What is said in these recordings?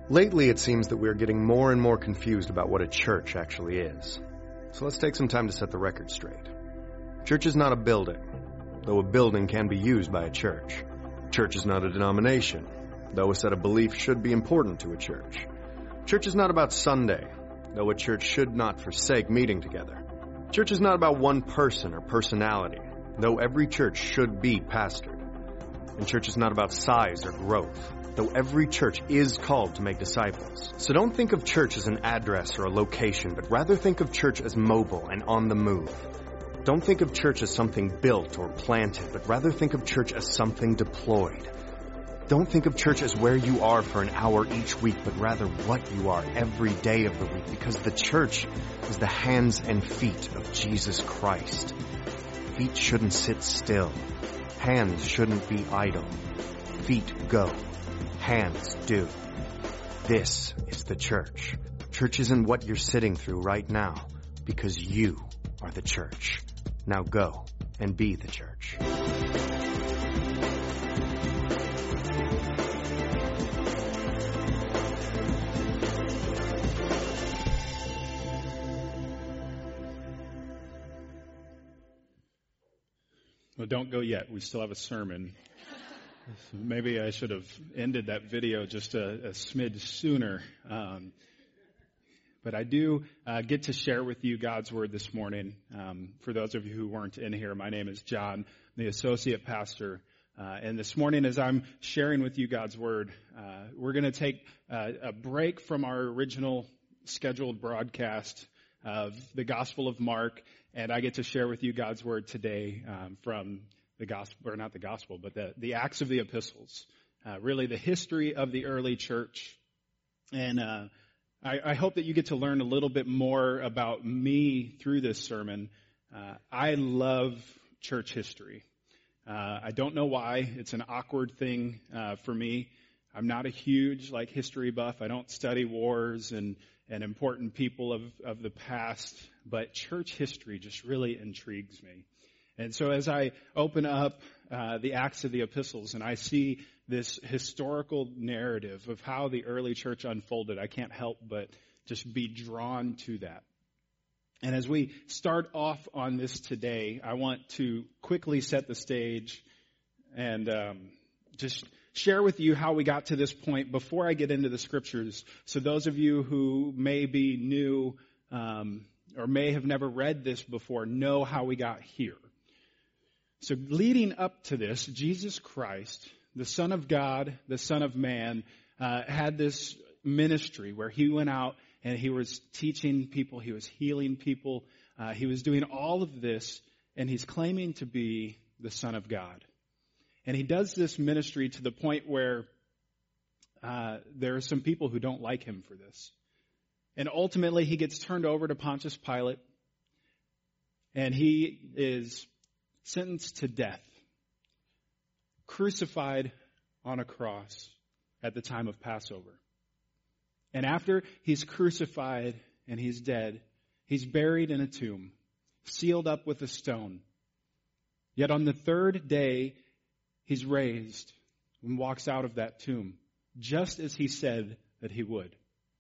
Lately, it seems that we are getting more and more confused about what a church actually is. So let's take some time to set the record straight. Church is not a building, though a building can be used by a church. Church is not a denomination, though a set of beliefs should be important to a church. Church is not about Sunday, though a church should not forsake meeting together. Church is not about one person or personality, though every church should be pastored. And church is not about size or growth, though every church is called to make disciples. So don't think of church as an address or a location, but rather think of church as mobile and on the move. Don't think of church as something built or planted, but rather think of church as something deployed. Don't think of church as where you are for an hour each week, but rather what you are every day of the week, because the church is the hands and feet of Jesus Christ. Feet shouldn't sit still. Hands shouldn't be idle. Feet go. Hands do. This is the church. Church isn't what you're sitting through right now, because you are the church. Now go and be the church. Well, don't go yet. We still have a sermon. Maybe I should have ended that video just a smidge sooner. But I do get to share with you God's Word this morning. For those of you who weren't in here, my name is John, the associate pastor. And this morning, as I'm sharing with you God's Word, we're going to take a break from our original scheduled broadcast of the Gospel of Mark. And I get to share with you God's Word today from the Gospel, or not the Gospel, but the Acts of the Epistles. Really the history of the early church. And I hope that you get to learn a little bit more about me through this sermon. I love church history. I don't know why. It's an awkward thing for me. I'm not a huge history buff. I don't study wars and important people of the past, but church history just really intrigues me. And so as I open up the Acts of the Epistles and I see this historical narrative of how the early church unfolded, I can't help but just be drawn to that. And as we start off on this today, I want to quickly set the stage and just share with you how we got to this point before I get into the scriptures. So those of you who may be new or may have never read this before know how we got here. So leading up to this, Jesus Christ, the Son of God, the Son of Man, had this ministry where he went out and he was teaching people, he was healing people, he was doing all of this, and he's claiming to be the Son of God. And he does this ministry to the point where there are some people who don't like him for this. And ultimately he gets turned over to Pontius Pilate, and he is sentenced to death, crucified on a cross at the time of Passover. And after he's crucified and he's dead, he's buried in a tomb, sealed up with a stone. Yet on the third day, he's raised and walks out of that tomb, just as he said that he would.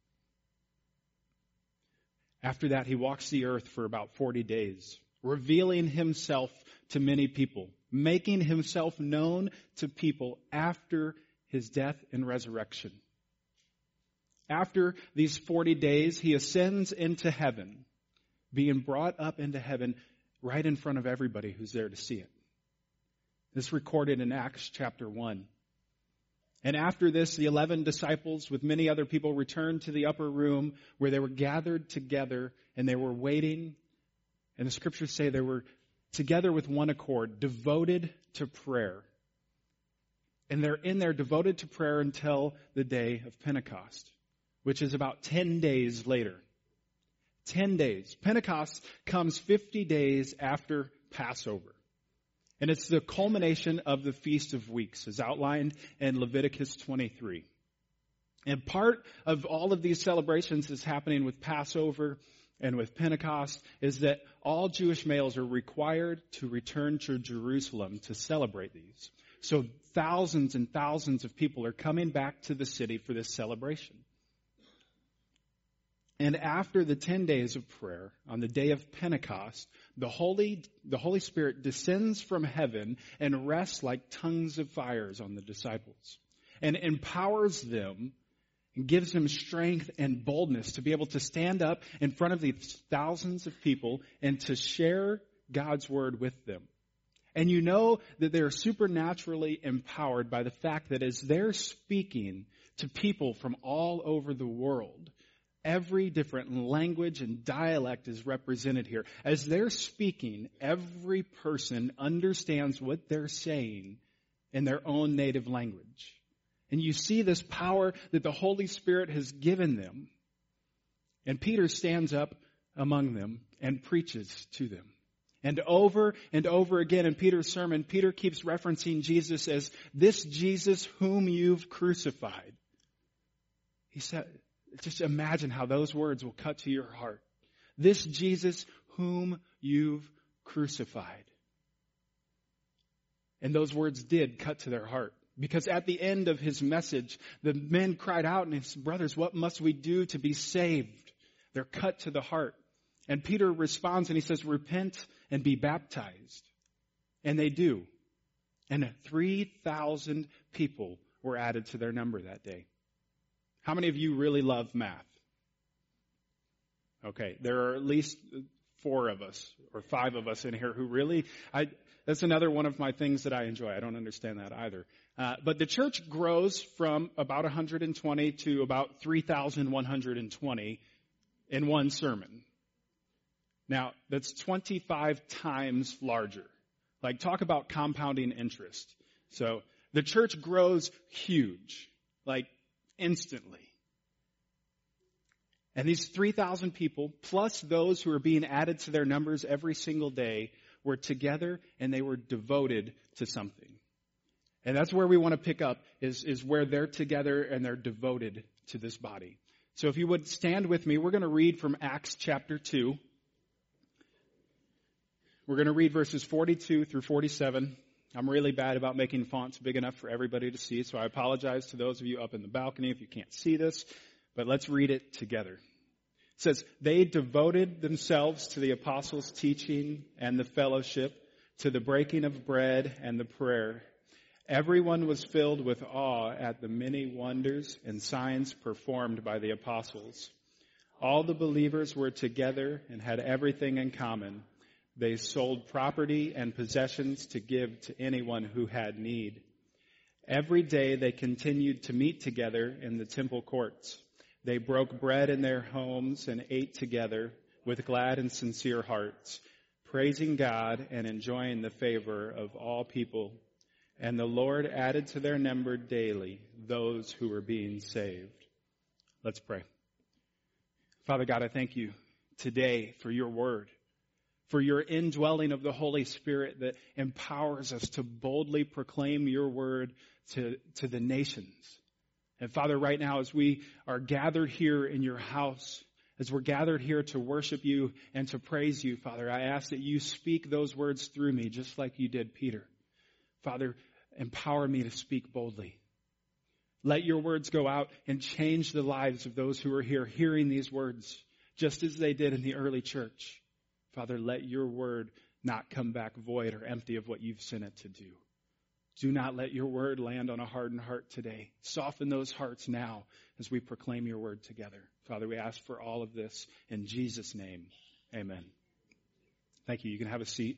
After that, he walks the earth for about 40 days, revealing himself to many people, making himself known to people after his death and resurrection. After these 40 days, he ascends into heaven, being brought up into heaven right in front of everybody who's there to see it. This is recorded in Acts chapter 1. And after this, the 11 disciples with many other people returned to the upper room where they were gathered together and they were waiting. And the scriptures say they were together with one accord, devoted to prayer. And they're in there devoted to prayer until the day of Pentecost, which is about 10 days later. 10 days. Pentecost comes 50 days after Passover. And it's the culmination of the Feast of Weeks, as outlined in Leviticus 23. And part of all of these celebrations that's happening with Passover and with Pentecost is that all Jewish males are required to return to Jerusalem to celebrate these. So thousands and thousands of people are coming back to the city for this celebration. And after the 10 days of prayer, on the day of Pentecost, the Holy Spirit descends from heaven and rests like tongues of fires on the disciples and empowers them and gives them strength and boldness to be able to stand up in front of these thousands of people and to share God's word with them. And you know that they're supernaturally empowered by the fact that as they're speaking to people from all over the world, every different language and dialect is represented here. As they're speaking, every person understands what they're saying in their own native language. And you see this power that the Holy Spirit has given them. And Peter stands up among them and preaches to them. And over again in Peter's sermon, Peter keeps referencing Jesus as this Jesus whom you've crucified. He said, just imagine how those words will cut to your heart. This Jesus whom you've crucified. And those words did cut to their heart. Because at the end of his message, the men cried out and he said, brothers, what must we do to be saved? They're cut to the heart. And Peter responds and he says, repent and be baptized. And they do. And 3,000 people were added to their number that day. How many of you really love math? Okay, there are at least 4 of us or 5 of us in here who really, that's another one of my things that I enjoy. I don't understand that either. But the church grows from about 120 to about 3,120 in one sermon. Now, that's 25 times larger. Like, talk about compounding interest. So, the church grows huge, like instantly. And these 3,000 people, plus those who are being added to their numbers every single day, were together and they were devoted to something. And that's where we want to pick up, is where they're together and they're devoted to this body. So if you would stand with me, we're going to read from Acts chapter 2. We're going to read verses 42 through 47. I'm really bad about making fonts big enough for everybody to see, so I apologize to those of you up in the balcony if you can't see this, but let's read it together. It says, they devoted themselves to the apostles' teaching and the fellowship, to the breaking of bread and the prayer. Everyone was filled with awe at the many wonders and signs performed by the apostles. All the believers were together and had everything in common. They sold property and possessions to give to anyone who had need. Every day they continued to meet together in the temple courts. They broke bread in their homes and ate together with glad and sincere hearts, praising God and enjoying the favor of all people. And the Lord added to their number daily those who were being saved. Let's pray. Father God, I thank you today for your word, for your indwelling of the Holy Spirit that empowers us to boldly proclaim your word to the nations. And Father, right now as we are gathered here in your house, as we're gathered here to worship you and to praise you, Father, I ask that you speak those words through me just like you did Peter. Father, empower me to speak boldly. Let your words go out and change the lives of those who are here hearing these words, just as they did in the early church. Father, let your word not come back void or empty of what you've sent it to do. Do not let your word land on a hardened heart today. Soften those hearts now as we proclaim your word together. Father, we ask for all of this in Jesus' name. Amen. Thank you. You can have a seat.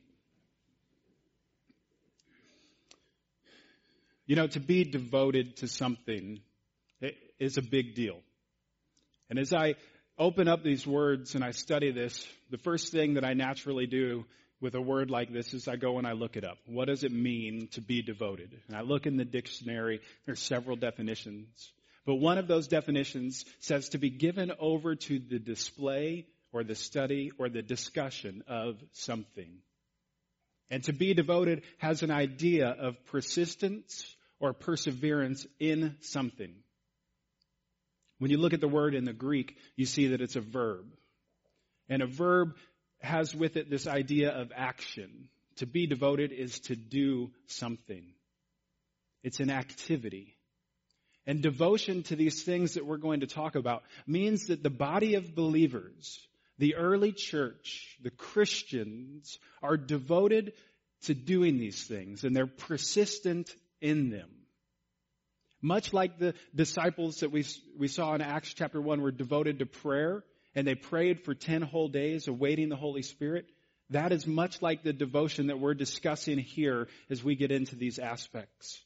You know, to be devoted to something is a big deal. And as I open up these words and I study this, the first thing that I naturally do with a word like this is I go and I look it up. What does it mean to be devoted? And I look in the dictionary. There's several definitions. But one of those definitions says to be given over to the display or the study or the discussion of something. And to be devoted has an idea of persistence or perseverance in something. When you look at the word in the Greek, you see that it's a verb. And a verb has with it this idea of action. To be devoted is to do something. It's an activity. And devotion to these things that we're going to talk about means that the body of believers, the early church, the Christians, are devoted to doing these things, and they're persistent in them. Much like the disciples that we saw in Acts chapter 1 were devoted to prayer, and they prayed for 10 whole days awaiting the Holy Spirit, that is much like the devotion that we're discussing here as we get into these aspects.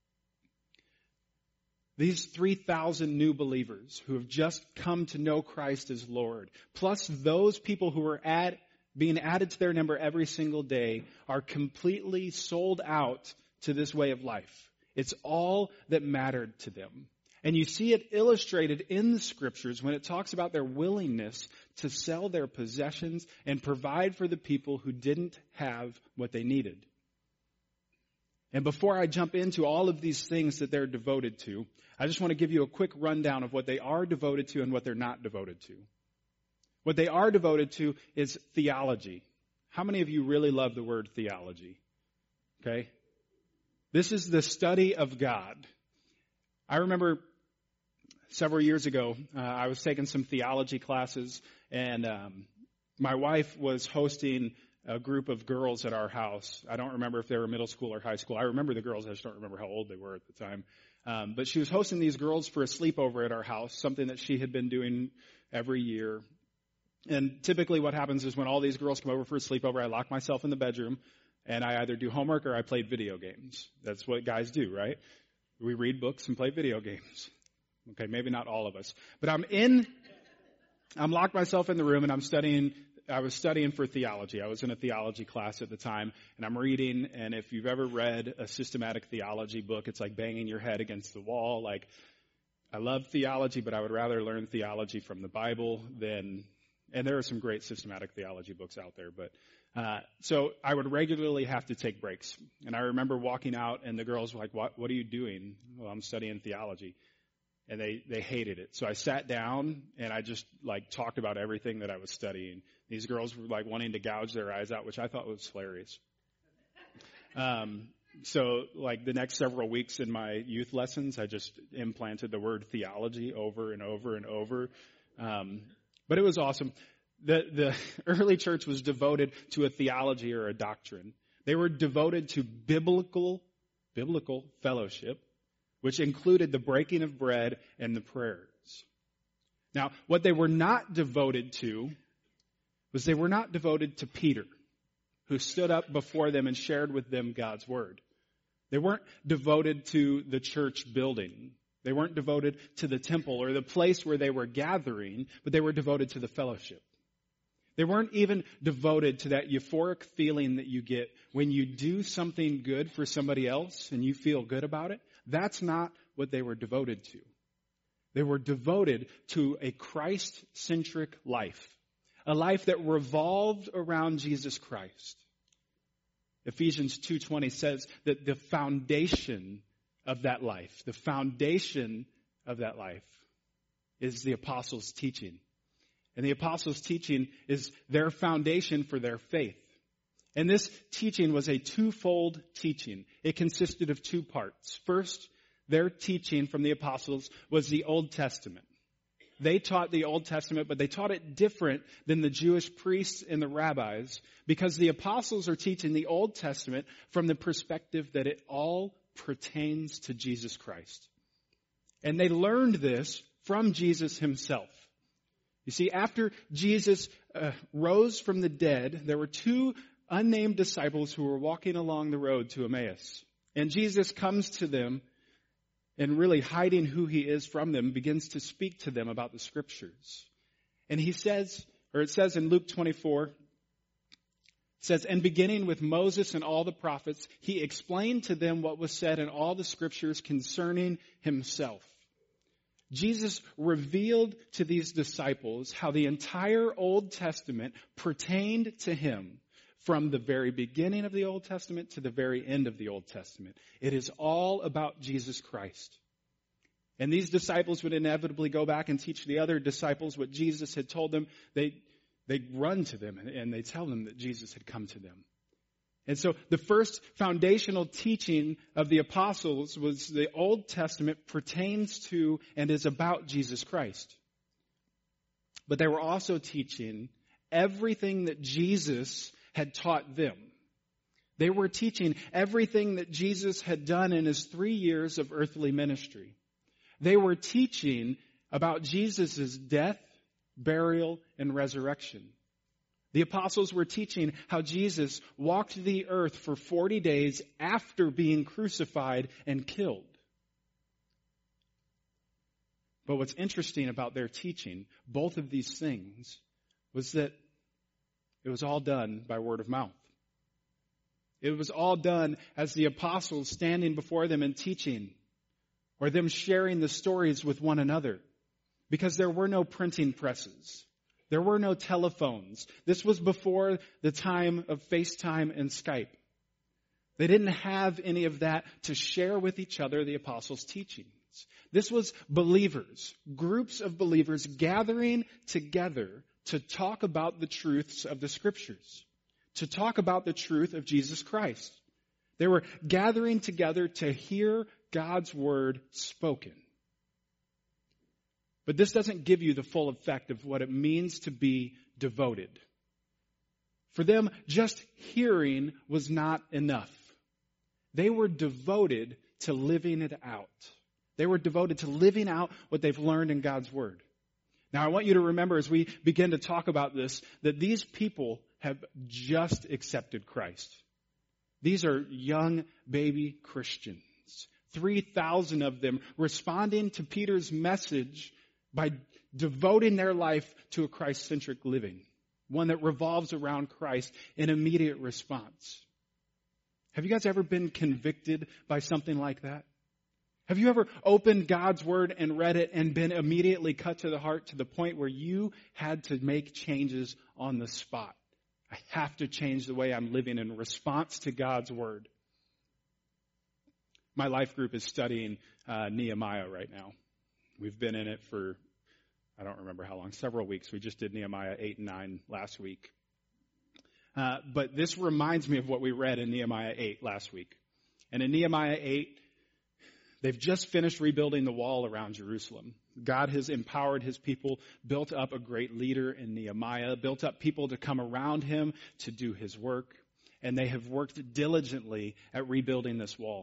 These 3,000 new believers who have just come to know Christ as Lord, plus those people who are being added to their number every single day, are completely sold out to this way of life. It's all that mattered to them. And you see it illustrated in the Scriptures when it talks about their willingness to sell their possessions and provide for the people who didn't have what they needed. And before I jump into all of these things that they're devoted to, I just want to give you a quick rundown of what they are devoted to and what they're not devoted to. What they are devoted to is theology. How many of you really love the word theology? Okay? This is the study of God. I remember several years ago, I was taking some theology classes, and my wife was hosting a group of girls at our house. I don't remember if they were middle school or high school. I remember the girls. I just don't remember how old they were at the time. But she was hosting these girls for a sleepover at our house, something that she had been doing every year. And typically what happens is when all these girls come over for a sleepover, I lock myself in the bedroom, and I either do homework or I play video games. That's what guys do, right? We read books and play video games. Okay, maybe not all of us. But I'm locked myself in the room, and I was studying for theology. I was in a theology class at the time, and I'm reading, and if you've ever read a systematic theology book, it's like banging your head against the wall. Like, I love theology, but I would rather learn theology from the Bible than, and there are some great systematic theology books out there, but, so I would regularly have to take breaks. And I remember walking out, and the girls were like, what are you doing? Well, I'm studying theology. And they hated it. So I sat down and I just talked about everything that I was studying. These girls were wanting to gouge their eyes out, which I thought was hilarious. So the next several weeks in my youth lessons, I just implanted the word theology over and over and over. But it was awesome. The early church was devoted to a theology or a doctrine. They were devoted to biblical fellowship, which included the breaking of bread and the prayers. Now, what they were not devoted to was they were not devoted to Peter, who stood up before them and shared with them God's word. They weren't devoted to the church building. They weren't devoted to the temple or the place where they were gathering, but they were devoted to the fellowship. They weren't even devoted to that euphoric feeling that you get when you do something good for somebody else and you feel good about it. That's not what they were devoted to. They were devoted to a Christ-centric life, a life that revolved around Jesus Christ. Ephesians 2:20 says that the foundation of that life is the apostles' teaching. And the apostles' teaching is their foundation for their faith. And this teaching was a twofold teaching. It consisted of two parts. First, their teaching from the apostles was the Old Testament. They taught the Old Testament, but they taught it different than the Jewish priests and the rabbis, because the apostles are teaching the Old Testament from the perspective that it all pertains to Jesus Christ. And they learned this from Jesus himself. You see, after Jesus rose from the dead, there were two unnamed disciples who were walking along the road to Emmaus. And Jesus comes to them and, really hiding who he is from them, begins to speak to them about the scriptures. And he says, or it says in Luke 24, it says, "And beginning with Moses and all the prophets, he explained to them what was said in all the scriptures concerning himself." Jesus revealed to these disciples how the entire Old Testament pertained to him. From the very beginning of the Old Testament to the very end of the Old Testament. It is all about Jesus Christ. And these disciples would inevitably go back and teach the other disciples what Jesus had told them. They'd run to them and they tell them that Jesus had come to them. And so the first foundational teaching of the apostles was the Old Testament pertains to and is about Jesus Christ. But they were also teaching everything that Jesus had taught them. They were teaching everything that Jesus had done in his 3 years of earthly ministry. They were teaching about Jesus' death, burial, and resurrection. The apostles were teaching how Jesus walked the earth for 40 days after being crucified and killed. But what's interesting about their teaching, both of these things, was that it was all done by word of mouth. It was all done as the apostles standing before them and teaching, or them sharing the stories with one another, because there were no printing presses. There were no telephones. This was before the time of FaceTime and Skype. They didn't have any of that to share with each other the apostles' teachings. This was believers, groups of believers gathering together to talk about the truths of the Scriptures, to talk about the truth of Jesus Christ. They were gathering together to hear God's word spoken. But this doesn't give you the full effect of what it means to be devoted. For them, just hearing was not enough. They were devoted to living it out. They were devoted to living out what they've learned in God's word. Now, I want you to remember as we begin to talk about this, that these people have just accepted Christ. These are young baby Christians. 3,000 of them responding to Peter's message by devoting their life to a Christ-centric living, one that revolves around Christ in immediate response. Have you guys ever been convicted by something like that? Have you ever opened God's word and read it and been immediately cut to the heart to the point where you had to make changes on the spot? I have to change the way I'm living in response to God's word. My life group is studying Nehemiah right now. We've been in it for, I don't remember how long, several weeks. We just did Nehemiah 8 and 9 last week. But this reminds me of what we read in Nehemiah 8 last week. And in Nehemiah 8, they've just finished rebuilding the wall around Jerusalem. God has empowered his people, built up a great leader in Nehemiah, built up people to come around him to do his work. And they have worked diligently at rebuilding this wall.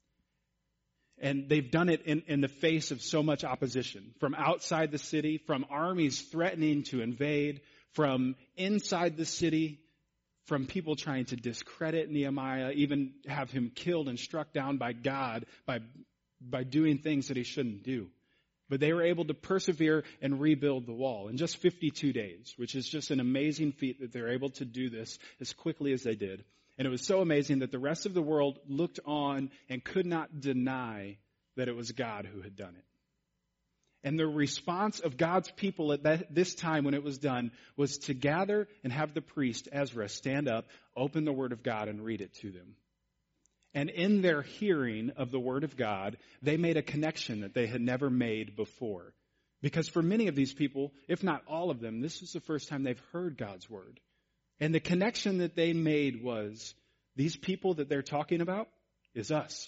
And they've done it in the face of so much opposition from outside the city, from armies threatening to invade, from inside the city, from people trying to discredit Nehemiah, even have him killed and struck down by God by doing things that he shouldn't do. But they were able to persevere and rebuild the wall in just 52 days, which is just an amazing feat that they're able to do this as quickly as they did. And it was so amazing that the rest of the world looked on and could not deny that it was God who had done it. And the response of God's people at this time when it was done was to gather and have the priest, Ezra, stand up, open the Word of God, and read it to them. And in their hearing of the Word of God, they made a connection that they had never made before. Because for many of these people, if not all of them, this is the first time they've heard God's Word. And the connection that they made was, these people that they're talking about is us.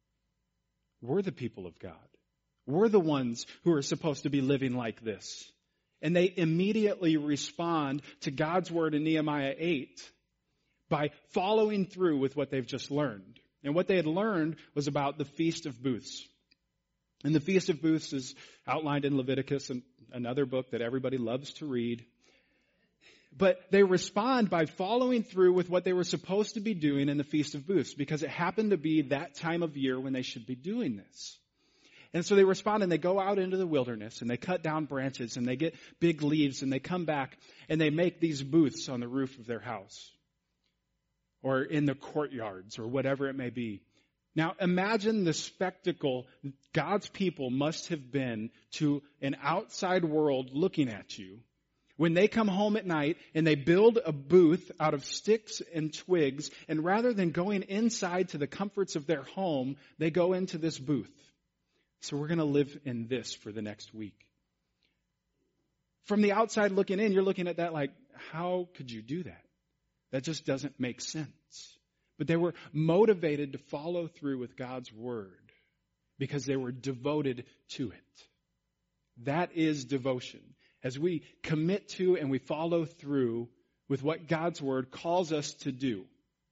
We're the people of God. We're the ones who are supposed to be living like this. And they immediately respond to God's word in Nehemiah 8 by following through with what they've just learned. And what they had learned was about the Feast of Booths. And the Feast of Booths is outlined in Leviticus, another book that everybody loves to read. But they respond by following through with what they were supposed to be doing in the Feast of Booths, because it happened to be that time of year when they should be doing this. And so they respond and they go out into the wilderness and they cut down branches and they get big leaves and they come back and they make these booths on the roof of their house or in the courtyards or whatever it may be. Now imagine the spectacle God's people must have been to an outside world looking at you when they come home at night and they build a booth out of sticks and twigs, and rather than going inside to the comforts of their home, they go into this booth. So we're going to live in this for the next week. From the outside looking in, you're looking at that like, how could you do that? That just doesn't make sense. but they were motivated to follow through with God's word because they were devoted to it. That is devotion. As we commit to and we follow through with what God's word calls us to do.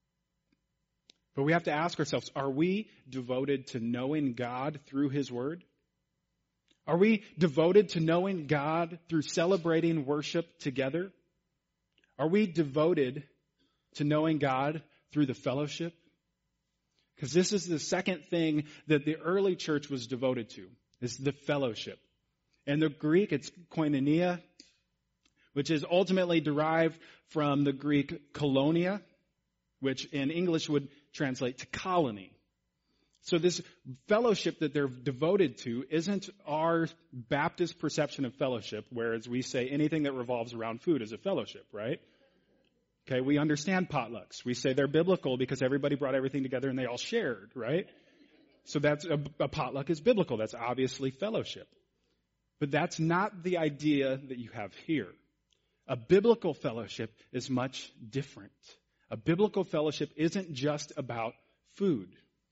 But we have to ask ourselves, are we devoted to knowing God through his word? Are we devoted to knowing God through celebrating worship together? Are we devoted to knowing God through the fellowship? Because this is the second thing that the early church was devoted to, is the fellowship. In the Greek, it's koinonia, which is ultimately derived from the Greek kolonia, which in English would translate to colony. So this fellowship that they're devoted to isn't our Baptist perception of fellowship, whereas we say anything that revolves around food is a fellowship, right? Okay, we understand potlucks. We say they're biblical because everybody brought everything together and they all shared, right? So that's a potluck is biblical. That's obviously fellowship. But that's not the idea that you have here. A biblical fellowship is much different. A biblical fellowship isn't just about food.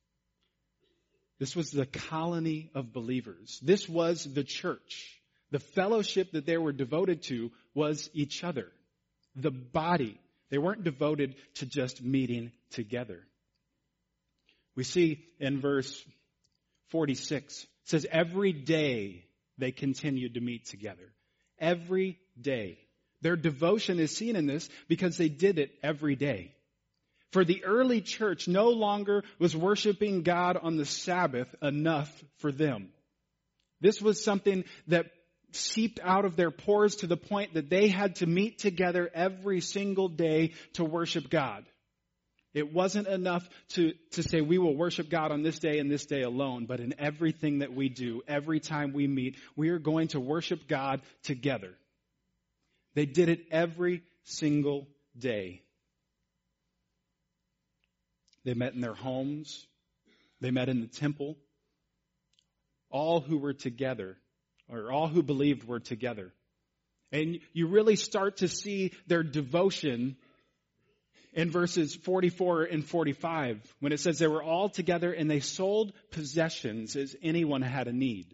This was the colony of believers. This was the church. The fellowship that they were devoted to was each other, the body. They weren't devoted to just meeting together. We see in verse 46, it says, every day they continued to meet together. Every day. Their devotion is seen in this because they did it every day. For the early church no longer was worshiping God on the Sabbath enough for them. This was something that seeped out of their pores to the point that they had to meet together every single day to worship God. It wasn't enough to say we will worship God on this day and this day alone, but in everything that we do, every time we meet, we are going to worship God together. They did it every single day. They met in their homes. They met in the temple. All who were together, or all who believed were together. And you really start to see their devotion in verses 44 and 45, when it says they were all together and they sold possessions as anyone had a need.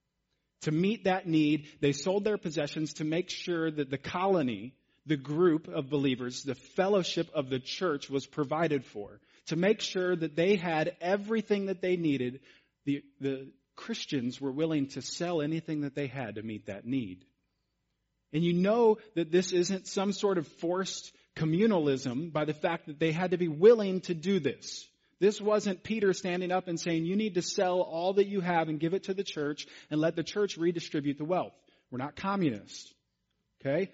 To meet that need, they sold their possessions to make sure that the colony, the group of believers, the fellowship of the church was provided for. To make sure that they had everything that they needed, the Christians were willing to sell anything that they had to meet that need. And you know that this isn't some sort of forced communalism by the fact that they had to be willing to do this. This wasn't Peter standing up and saying, you need to sell all that you have and give it to the church and let the church redistribute the wealth. We're not communists. Okay?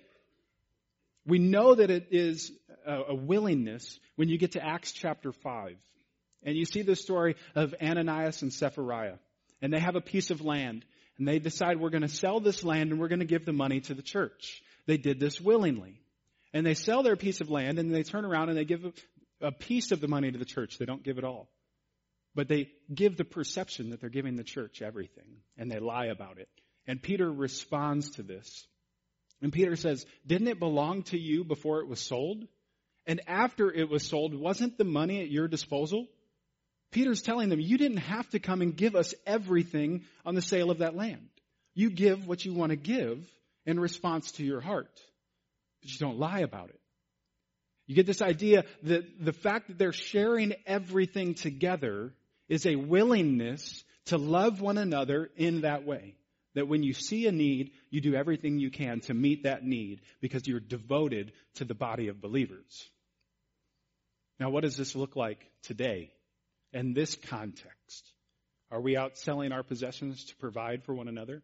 We know that it is a willingness when you get to Acts chapter 5. And you see the story of Ananias and Sapphira. And they have a piece of land. And they decide we're going to sell this land and we're going to give the money to the church. They did this willingly. And they sell their piece of land and they turn around and they give a piece of the money to the church. They don't give it all. But they give the perception that they're giving the church everything. And they lie about it. And Peter responds to this. And Peter says, didn't it belong to you before it was sold? And after it was sold, wasn't the money at your disposal? Peter's telling them, you didn't have to come and give us everything on the sale of that land. You give what you want to give in response to your heart. But you don't lie about it. You get this idea that the fact that they're sharing everything together is a willingness to love one another in that way. That when you see a need, you do everything you can to meet that need because you're devoted to the body of believers. Now, what does this look like today in this context? Are we out selling our possessions to provide for one another?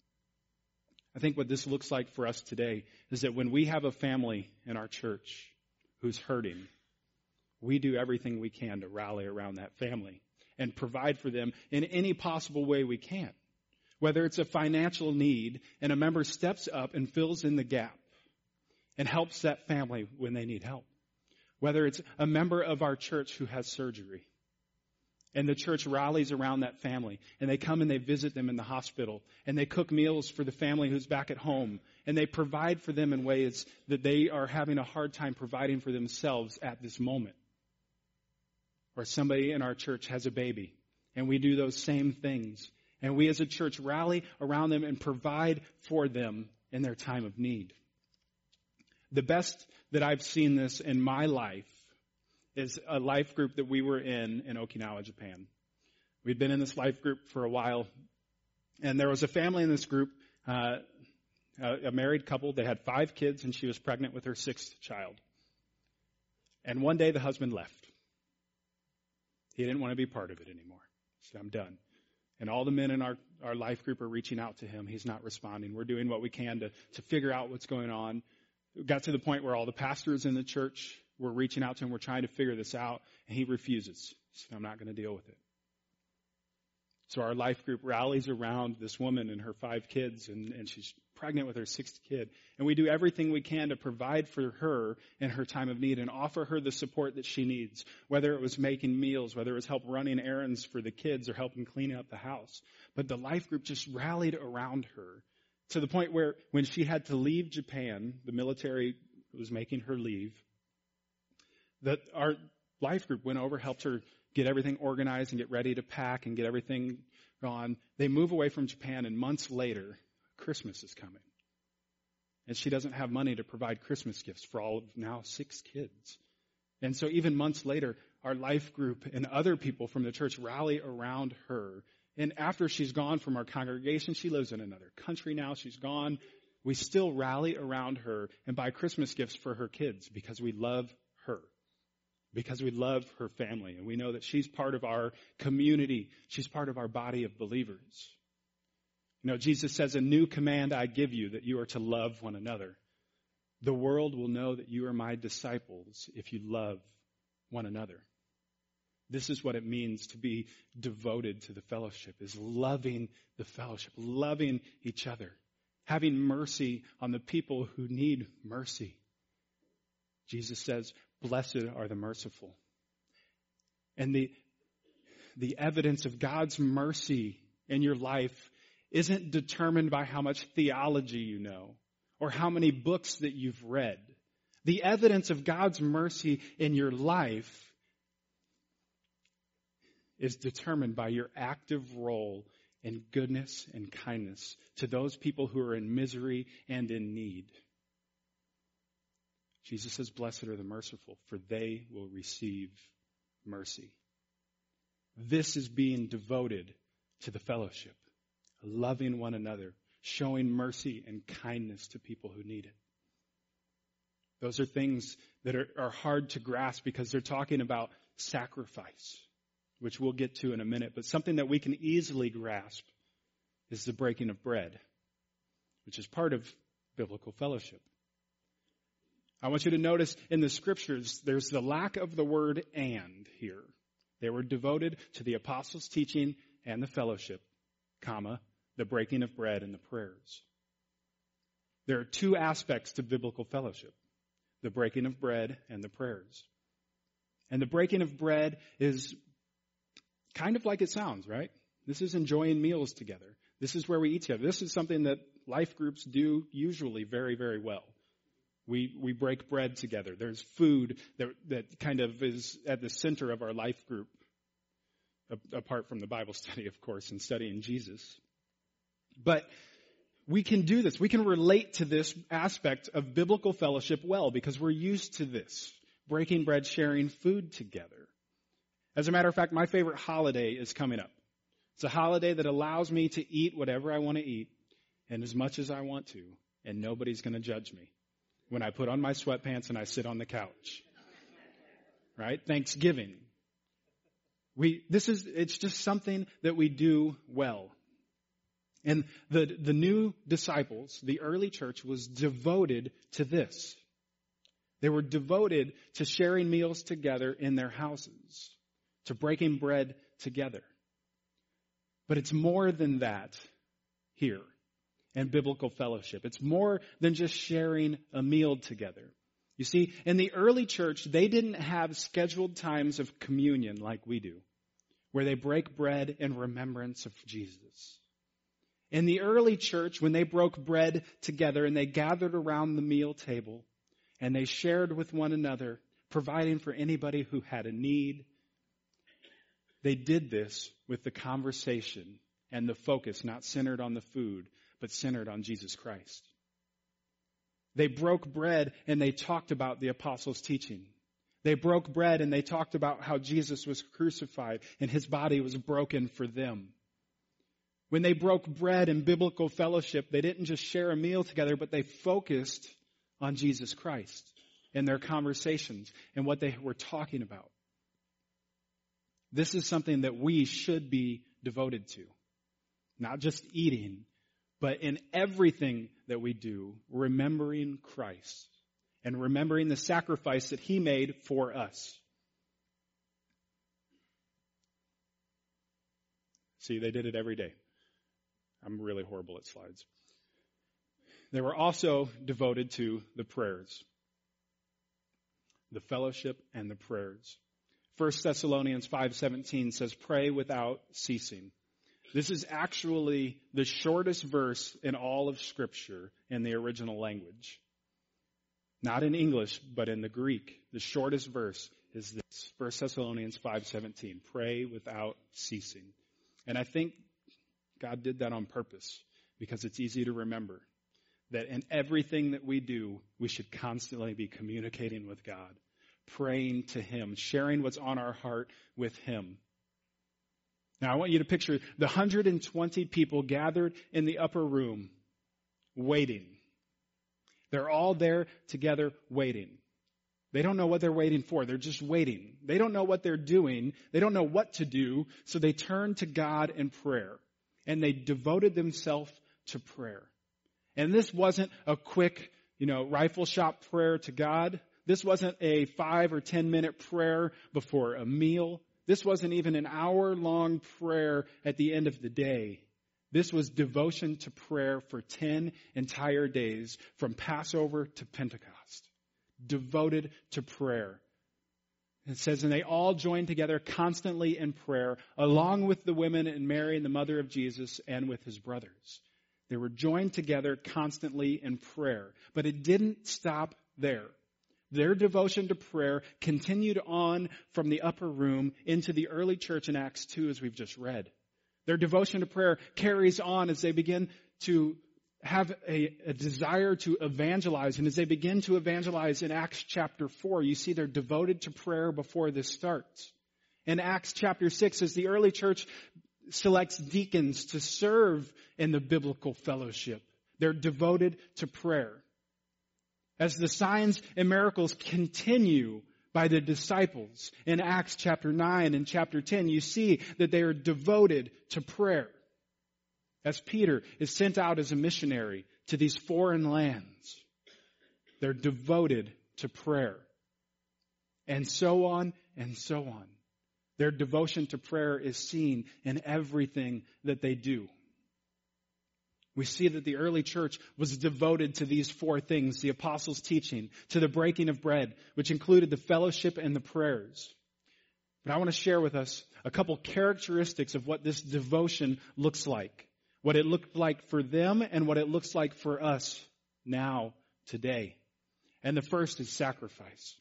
I think what this looks like for us today is that when we have a family in our church who's hurting, we do everything we can to rally around that family and provide for them in any possible way we can. Whether it's a financial need and a member steps up and fills in the gap and helps that family when they need help. Whether it's a member of our church who has surgery and the church rallies around that family and they come and they visit them in the hospital and they cook meals for the family who's back at home and they provide for them in ways that they are having a hard time providing for themselves at this moment. or somebody in our church has a baby, and we do those same things. And we as a church rally around them and provide for them in their time of need. The best that I've seen this in my life is a life group that we were in Okinawa, Japan. We'd been in this life group for a while, and there was a family in this group, a married couple. They had 5 kids, and she was pregnant with her 6th child. And one day the husband left. He didn't want to be part of it anymore. He said, I'm done. And all the men in our life group are reaching out to him. He's not responding. We're doing what we can to figure out what's going on. It got to the point where all the pastors in the church were reaching out to him. We're trying to figure this out. And he refuses. He said, I'm not going to deal with it. So our life group rallies around this woman and her 5 kids, and she's pregnant with her 6th kid. And we do everything we can to provide for her in her time of need and offer her the support that she needs, whether it was making meals, whether it was help running errands for the kids or helping clean up the house. But the life group just rallied around her to the point where when she had to leave Japan, the military was making her leave, that our life group went over, helped her get everything organized and get ready to pack and get everything gone. They move away from Japan, and months later, Christmas is coming. And she doesn't have money to provide Christmas gifts for all of now 6 kids. And so even months later, our life group and other people from the church rally around her. And after she's gone from our congregation, she lives in another country now, she's gone. We still rally around her and buy Christmas gifts for her kids because we love her. Because we love her family, and we know that she's part of our community. She's part of our body of believers. You know, Jesus says, a new command I give you, that you are to love one another. The world will know that you are my disciples if you love one another. This is what it means to be devoted to the fellowship, is loving the fellowship, loving each other, having mercy on the people who need mercy. Jesus says, blessed are the merciful. And the evidence of God's mercy in your life isn't determined by how much theology you know or how many books that you've read. The evidence of God's mercy in your life is determined by your active role in goodness and kindness to those people who are in misery and in need. Jesus says, blessed are the merciful, for they will receive mercy. This is being devoted to the fellowship, loving one another, showing mercy and kindness to people who need it. Those are things that are hard to grasp because they're talking about sacrifice, which we'll get to in a minute. But something that we can easily grasp is the breaking of bread, which is part of biblical fellowship. I want you to notice in the scriptures, there's the lack of the word and here. They were devoted to the apostles' teaching and the fellowship, the breaking of bread and the prayers. There are 2 aspects to biblical fellowship, the breaking of bread and the prayers. And the breaking of bread is kind of like it sounds, right? This is enjoying meals together. This is where we eat together. This is something that life groups do usually very, very well. We break bread together. There's food that kind of is at the center of our life group, apart from the Bible study, of course, and studying Jesus. But we can do this. We can relate to this aspect of biblical fellowship well because we're used to this, breaking bread, sharing food together. As a matter of fact, my favorite holiday is coming up. It's a holiday that allows me to eat whatever I want to eat and as much as I want to, and nobody's going to judge me when I put on my sweatpants and I sit on the couch. Right? Thanksgiving. It's just something that we do well. And the new disciples, the early church, was devoted to this. They were devoted to sharing meals together in their houses, to breaking bread together. But it's more than that here in biblical fellowship. It's more than just sharing a meal together. You see, in the early church, they didn't have scheduled times of communion like we do, where they break bread in remembrance of Jesus. In the early church, when they broke bread together and they gathered around the meal table and they shared with one another, providing for anybody who had a need, They did this with the conversation and the focus not centered on the food, but centered on Jesus Christ. They broke bread and they talked about the apostles' teaching. They broke bread and they talked about how Jesus was crucified and his body was broken for them. When they broke bread in biblical fellowship, they didn't just share a meal together, but they focused on Jesus Christ in their conversations and what they were talking about. This is something that we should be devoted to. Not just eating, but in everything that we do, remembering Christ and remembering the sacrifice that he made for us. See, they did it every day. I'm really horrible at slides. They were also devoted to the prayers, the fellowship and the prayers. 1 Thessalonians 5:17 says, pray without ceasing. This is actually the shortest verse in all of Scripture in the original language. Not in English, but in the Greek. The shortest verse is this, 1 Thessalonians 5:17, pray without ceasing. And I think God did that on purpose because it's easy to remember that in everything that we do, we should constantly be communicating with God, praying to him, sharing what's on our heart with him. Now, I want you to picture the 120 people gathered in the upper room, waiting. They're all there together waiting. They don't know what they're waiting for. They're just waiting. They don't know what they're doing. They don't know what to do. So they turn to God in prayer. And they devoted themselves to prayer. And this wasn't a quick, rifle shot prayer to God. This wasn't a 5 or 10 minute prayer before a meal. This wasn't even an hour-long prayer at the end of the day. This was devotion to prayer for 10 entire days from Passover to Pentecost. Devoted to prayer. It says, and they all joined together constantly in prayer, along with the women and Mary, the mother of Jesus, and with his brothers. They were joined together constantly in prayer. But it didn't stop there. Their devotion to prayer continued on from the upper room into the early church in Acts 2, as we've just read. Their devotion to prayer carries on as they begin to have a desire to evangelize. And as they begin to evangelize in Acts chapter 4, you see they're devoted to prayer before this starts. In Acts chapter 6, as the early church selects deacons to serve in the biblical fellowship, they're devoted to prayer. As the signs and miracles continue by the disciples in Acts chapter 9 and chapter 10, you see that they are devoted to prayer. As Peter is sent out as a missionary to these foreign lands, they're devoted to prayer. And so on and so on. Their devotion to prayer is seen in everything that they do. We see that the early church was devoted to these 4 things: the apostles' teaching, to the breaking of bread, which included the fellowship and the prayers. But I want to share with us a couple characteristics of what this devotion looks like. What it looked like for them and what it looks like for us now, today. And the first is sacrifice.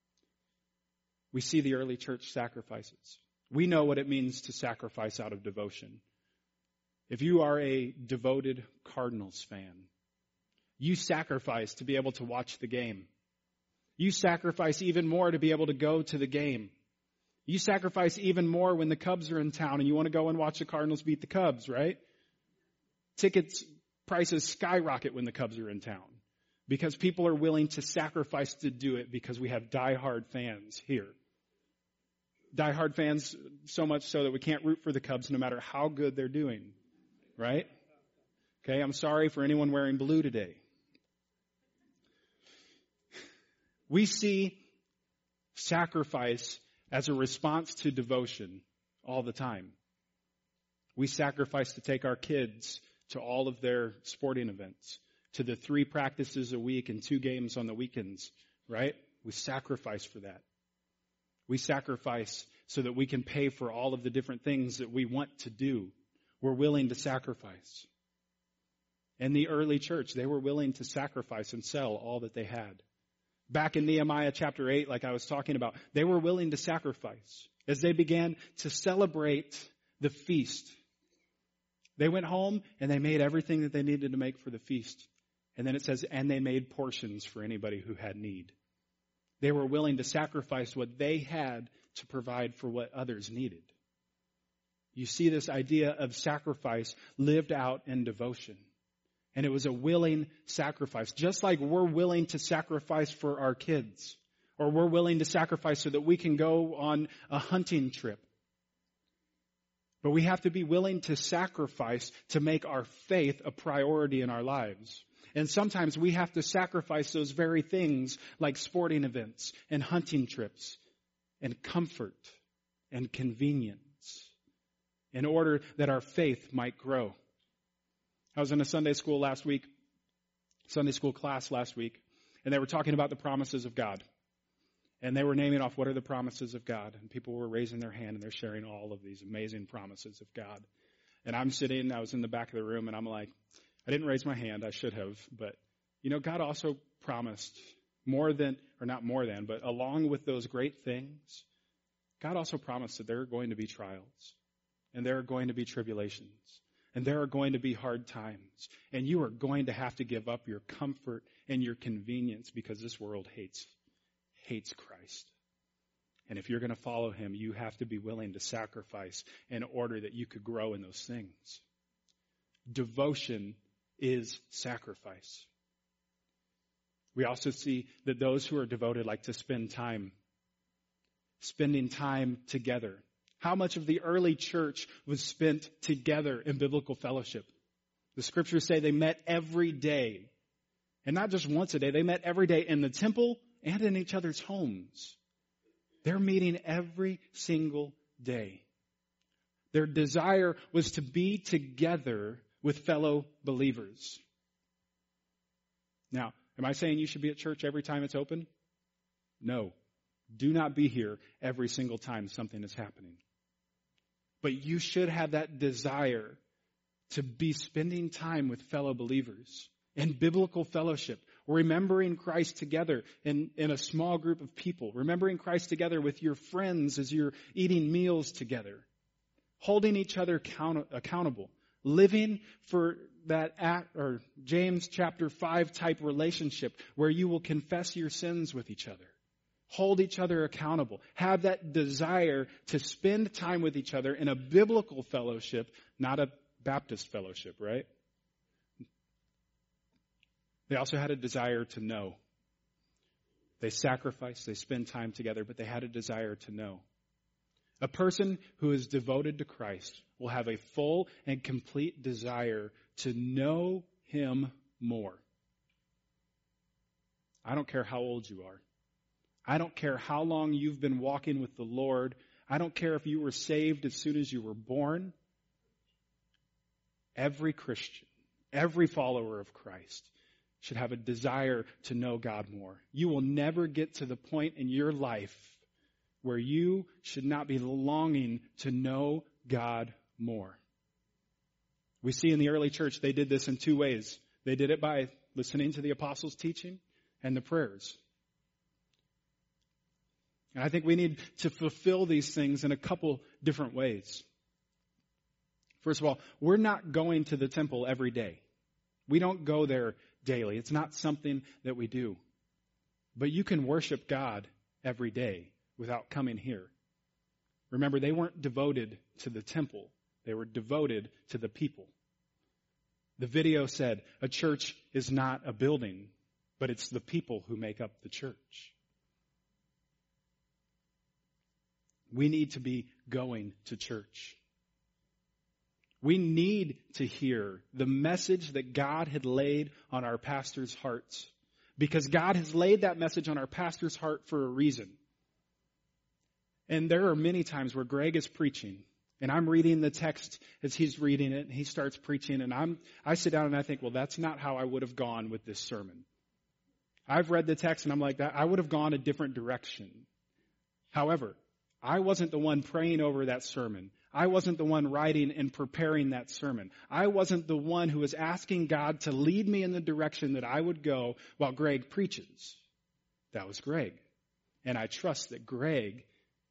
We see the early church sacrifices. We know what it means to sacrifice out of devotion. If you are a devoted Cardinals fan, you sacrifice to be able to watch the game. You sacrifice even more to be able to go to the game. You sacrifice even more when the Cubs are in town and you want to go and watch the Cardinals beat the Cubs, right? Tickets prices skyrocket when the Cubs are in town because people are willing to sacrifice to do it because we have diehard fans here. Diehard fans so much so that we can't root for the Cubs no matter how good they're doing, right? Okay, I'm sorry for anyone wearing blue today. We see sacrifice as a response to devotion all the time. We sacrifice to take our kids to all of their sporting events, to the 3 practices a week and 2 games on the weekends, right? We sacrifice for that. We sacrifice so that we can pay for all of the different things that we want to do. We're willing to sacrifice. In the early church, they were willing to sacrifice and sell all that they had. Back in Nehemiah chapter 8, like I was talking about, they were willing to sacrifice. as they began to celebrate the feast. They went home and they made everything that they needed to make for the feast. And then it says, and they made portions for anybody who had need. They were willing to sacrifice what they had to provide for what others needed. You see this idea of sacrifice lived out in devotion. And it was a willing sacrifice. Just like we're willing to sacrifice for our kids. Or we're willing to sacrifice so that we can go on a hunting trip. But we have to be willing to sacrifice to make our faith a priority in our lives. And sometimes we have to sacrifice those very things like sporting events and hunting trips and comfort and convenience in order that our faith might grow. I was in a Sunday school class last week, and they were talking about the promises of God. And they were naming off what are the promises of God. And people were raising their hand and they're sharing all of these amazing promises of God. And I was in the back of the room and I'm like, I didn't raise my hand, I should have. But, God also promised but along with those great things, God also promised that there are going to be trials. And there are going to be tribulations. And there are going to be hard times. And you are going to have to give up your comfort and your convenience because this world hates Christ. And if you're going to follow him, you have to be willing to sacrifice in order that you could grow in those things. Devotion is sacrifice. We also see that those who are devoted like to spend time. Spending time together. How much of the early church was spent together in biblical fellowship? The scriptures say they met every day. And not just once a day, they met every day in the temple and in each other's homes. They're meeting every single day. Their desire was to be together with fellow believers. Now, am I saying you should be at church every time it's open? No. Do not be here every single time something is happening. But you should have that desire to be spending time with fellow believers in biblical fellowship, remembering Christ together in a small group of people, remembering Christ together with your friends as you're eating meals together, holding each other accountable, living for that James chapter 5 type relationship where you will confess your sins with each other. Hold each other accountable. Have that desire to spend time with each other in a biblical fellowship, not a Baptist fellowship, right? They also had a desire to know. They sacrificed, they spend time together, but they had a desire to know. A person who is devoted to Christ will have a full and complete desire to know him more. I don't care how old you are. I don't care how long you've been walking with the Lord. I don't care if you were saved as soon as you were born. Every Christian, every follower of Christ should have a desire to know God more. You will never get to the point in your life where you should not be longing to know God more. We see in the early church they did this in two ways. They did it by listening to the apostles' teaching and the prayers. And I think we need to fulfill these things in a couple different ways. First of all, we're not going to the temple every day. We don't go there daily. It's not something that we do. But you can worship God every day without coming here. Remember, they weren't devoted to the temple. They were devoted to the people. The video said, a church is not a building, but it's the people who make up the church. We need to be going to church. We need to hear the message that God had laid on our pastors' hearts. Because God has laid that message on our pastor's heart for a reason. And there are many times where Greg is preaching, and I'm reading the text as he's reading it, and he starts preaching, and I sit down and I think, well, that's not how I would have gone with this sermon. I've read the text and I'm like, I would have gone a different direction. However, I wasn't the one praying over that sermon. I wasn't the one writing and preparing that sermon. I wasn't the one who was asking God to lead me in the direction that I would go while Greg preaches. That was Greg. And I trust that Greg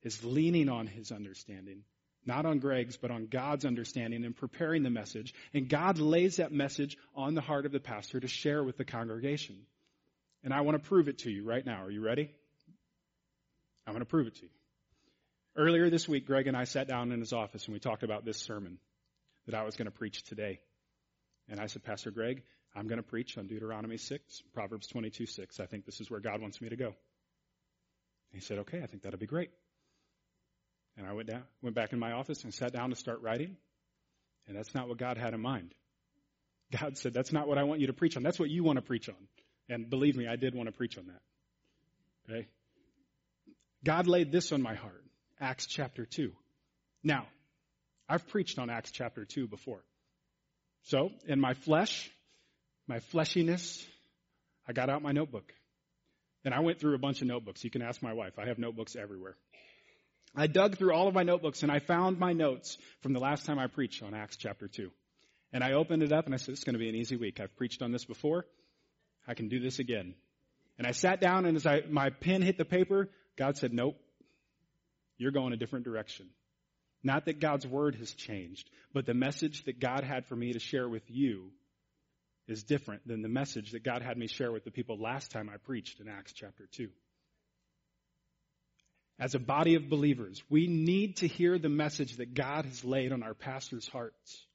is leaning on his understanding, not on Greg's, but on God's understanding and preparing the message. And God lays that message on the heart of the pastor to share with the congregation. And I want to prove it to you right now. Are you ready? I want to prove it to you. Earlier this week, Greg and I sat down in his office and we talked about this sermon that I was going to preach today. And I said, Pastor Greg, I'm going to preach on Deuteronomy 6, Proverbs 22:6. I think this is where God wants me to go. And he said, okay, I think that'll be great. And I went back in my office and sat down to start writing. And that's not what God had in mind. God said, that's not what I want you to preach on. That's what you want to preach on. And believe me, I did want to preach on that. Okay? God laid this on my heart. Acts chapter 2. Now, I've preached on Acts chapter 2 before. So, in my flesh, my fleshiness, I got out my notebook. And I went through a bunch of notebooks. You can ask my wife. I have notebooks everywhere. I dug through all of my notebooks and I found my notes from the last time I preached on Acts chapter 2. And I opened it up and I said, it's going to be an easy week. I've preached on this before. I can do this again. And I sat down and as my pen hit the paper, God said, nope. You're going a different direction. Not that God's word has changed, but the message that God had for me to share with you is different than the message that God had me share with the people last time I preached in Acts chapter 2. As a body of believers, we need to hear the message that God has laid on our pastors' hearts.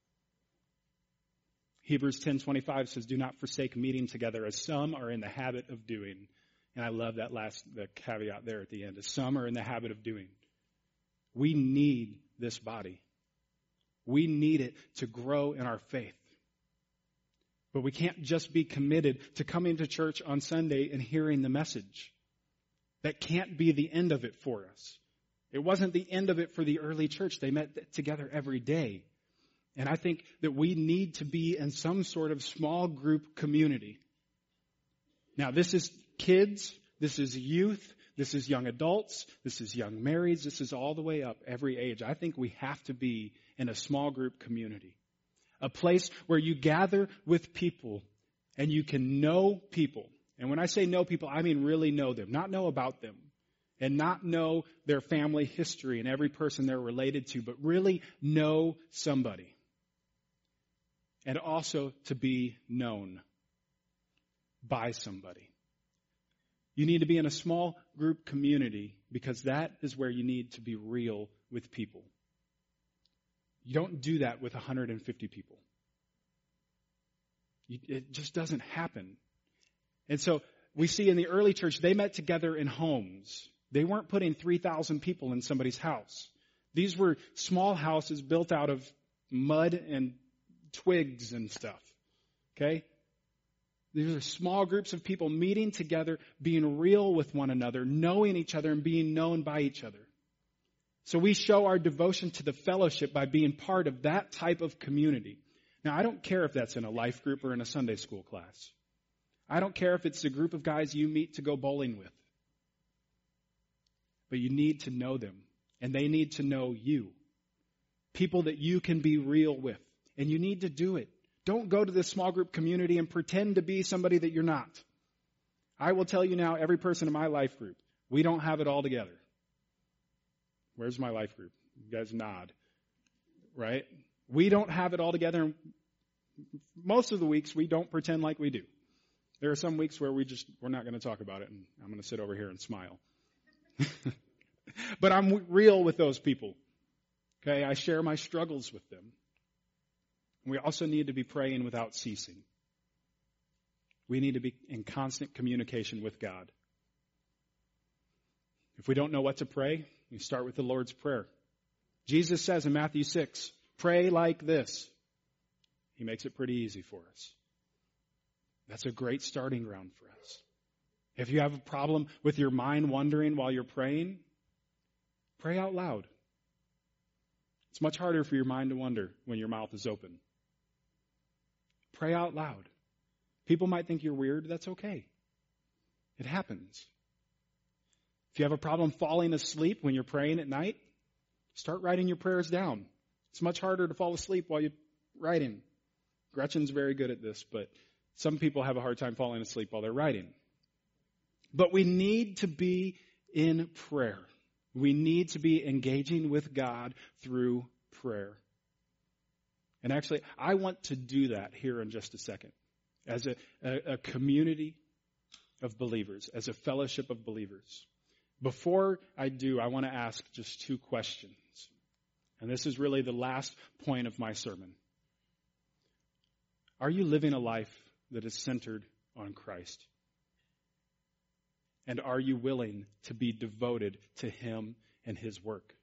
Hebrews 10:25 says, do not forsake meeting together as some are in the habit of doing. And I love the caveat there at the end, as some are in the habit of doing. We need this body. We need it to grow in our faith. But we can't just be committed to coming to church on Sunday and hearing the message. That can't be the end of it for us. It wasn't the end of it for the early church. They met together every day. And I think that we need to be in some sort of small group community. Now, this is kids, this is youth, this is young adults, this is young marrieds, this is all the way up, every age. I think we have to be in a small group community. A place where you gather with people and you can know people. And when I say know people, I mean really know them, not know about them. And not know their family history and every person they're related to, but really know somebody. And also to be known by somebody. You need to be in a small group community because that is where you need to be real with people. You don't do that with 150 people. It just doesn't happen. And so we see in the early church, they met together in homes. They weren't putting 3,000 people in somebody's house. These were small houses built out of mud and twigs and stuff. Okay? These are small groups of people meeting together, being real with one another, knowing each other and being known by each other. So we show our devotion to the fellowship by being part of that type of community. Now, I don't care if that's in a life group or in a Sunday school class. I don't care if it's a group of guys you meet to go bowling with. But you need to know them, and they need to know you. People that you can be real with, and you need to do it. Don't go to this small group community and pretend to be somebody that you're not. I will tell you now, every person in my life group, we don't have it all together. Where's my life group? You guys nod, right? We don't have it all together. Most of the weeks, we don't pretend like we do. There are some weeks where we're not going to talk about it, and I'm going to sit over here and smile. But I'm real with those people. Okay, I share my struggles with them. We also need to be praying without ceasing. We need to be in constant communication with God. If we don't know what to pray, we start with the Lord's Prayer. Jesus says in Matthew 6, pray like this. He makes it pretty easy for us. That's a great starting ground for us. If you have a problem with your mind wandering while you're praying, pray out loud. It's much harder for your mind to wander when your mouth is open. Pray out loud. People might think you're weird. That's okay. It happens. If you have a problem falling asleep when you're praying at night, start writing your prayers down. It's much harder to fall asleep while you're writing. Gretchen's very good at this, but some people have a hard time falling asleep while they're writing. But we need to be in prayer. We need to be engaging with God through prayer. And actually, I want to do that here in just a second. As a community of believers, as a fellowship of believers. Before I do, I want to ask just two questions. And this is really the last point of my sermon. Are you living a life that is centered on Christ? And are you willing to be devoted to Him and His work?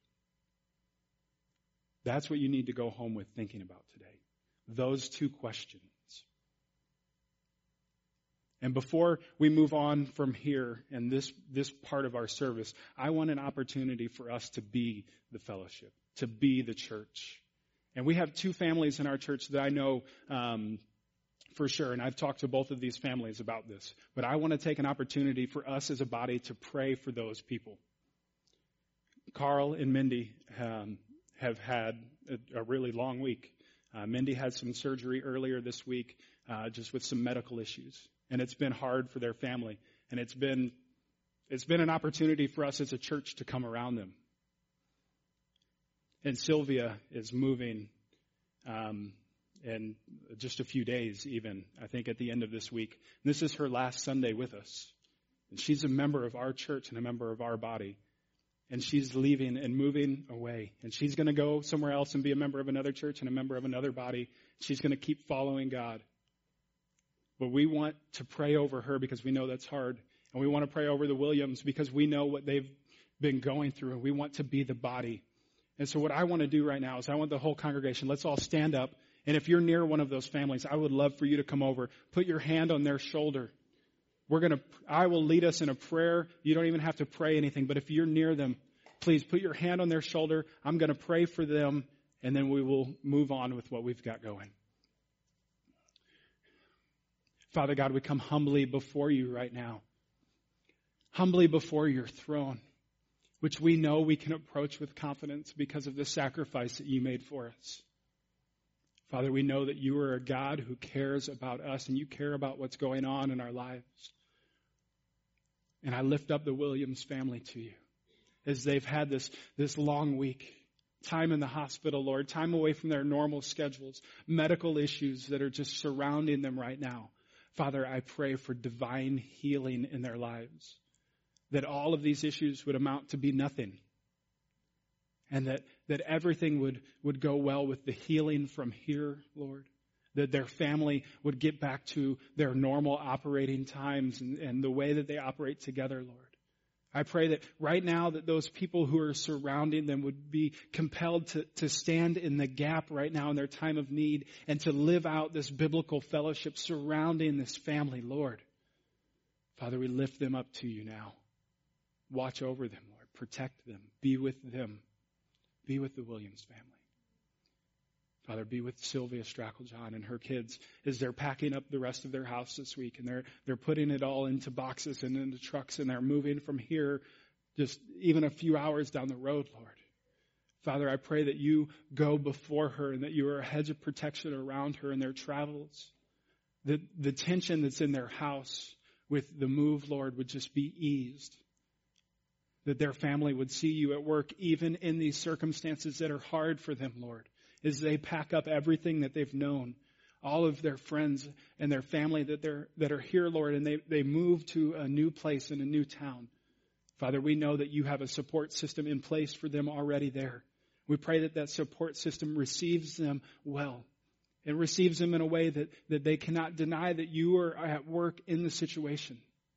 That's what you need to go home with thinking about today. Those two questions. And before we move on from here and this part of our service, I want an opportunity for us to be the fellowship, to be the church. And we have two families in our church that I know for sure, and I've talked to both of these families about this. But I want to take an opportunity for us as a body to pray for those people. Carl and Mindy have had a really long week. Mindy had some surgery earlier this week just with some medical issues. And it's been hard for their family. And it's been an opportunity for us as a church to come around them. And Sylvia is moving in just a few days even, I think at the end of this week. And this is her last Sunday with us. And she's a member of our church and a member of our body. And she's leaving and moving away. And she's going to go somewhere else and be a member of another church and a member of another body. She's going to keep following God. But we want to pray over her because we know that's hard. And we want to pray over the Williams because we know what they've been going through. And we want to be the body. And so what I want to do right now is I want the whole congregation, let's all stand up. And if you're near one of those families, I would love for you to come over. Put your hand on their shoulder. I will lead us in a prayer. You don't even have to pray anything. But if you're near them, please put your hand on their shoulder. I'm going to pray for them. And then we will move on with what we've got going. Father God, we come humbly before you right now. Humbly before your throne, which we know we can approach with confidence because of the sacrifice that you made for us. Father, we know that you are a God who cares about us and you care about what's going on in our lives. And I lift up the Williams family to you as they've had this long week. Time in the hospital, Lord, time away from their normal schedules, medical issues that are just surrounding them right now. Father, I pray for divine healing in their lives, that all of these issues would amount to be nothing, and that everything would go well with the healing from here, Lord, that their family would get back to their normal operating times and the way that they operate together, Lord. I pray that right now that those people who are surrounding them would be compelled to stand in the gap right now in their time of need and to live out this biblical fellowship surrounding this family, Lord. Father, we lift them up to you now. Watch over them, Lord. Protect them. Be with them. Be with the Williams family. Father, be with Sylvia Stracklejohn and her kids as they're packing up the rest of their house this week. And they're putting it all into boxes and into trucks. And they're moving from here just even a few hours down the road, Lord. Father, I pray that you go before her and that you are a hedge of protection around her in their travels. The tension that's in their house with the move, Lord, would just be eased. That their family would see you at work even in these circumstances that are hard for them, Lord. As they pack up everything that they've known, all of their friends and their family that are here, Lord, and they move to a new place in a new town. Father, we know that you have a support system in place for them already there. We pray that support system receives them well and receives them in a way that they cannot deny that you are at work in the situation.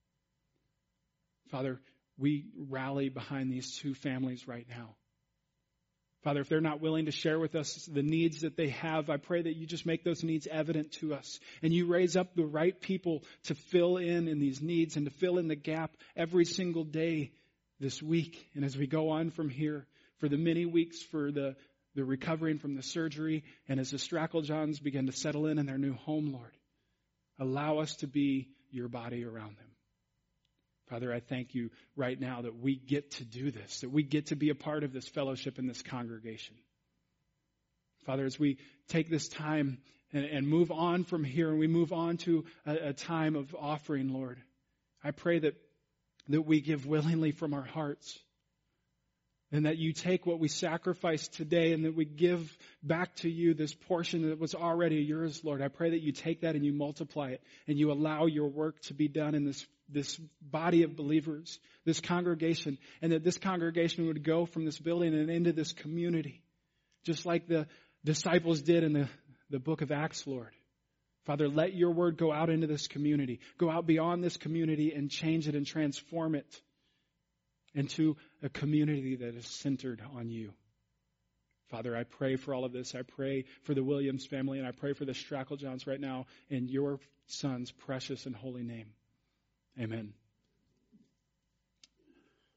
Father, we rally behind these two families right now. Father, if they're not willing to share with us the needs that they have, I pray that you just make those needs evident to us. And you raise up the right people to fill in these needs and to fill in the gap every single day this week. And as we go on from here, for the many weeks for the recovering from the surgery, and as the Stracklejohns begin to settle in their new home, Lord, allow us to be your body around them. Father, I thank you right now that we get to do this, that we get to be a part of this fellowship in this congregation. Father, as we take this time and move on from here and we move on to a time of offering, Lord, I pray that we give willingly from our hearts. And that you take what we sacrifice today and that we give back to you this portion that was already yours, Lord. I pray that you take that and you multiply it and you allow your work to be done in this body of believers, this congregation, and that this congregation would go from this building and into this community, just like the disciples did in the book of Acts, Lord. Father, let your word go out into this community, go out beyond this community and change it and transform it into a community that is centered on you. Father, I pray for all of this. I pray for the Williams family, and I pray for the Stracklejohns right now in your Son's precious and holy name. Amen.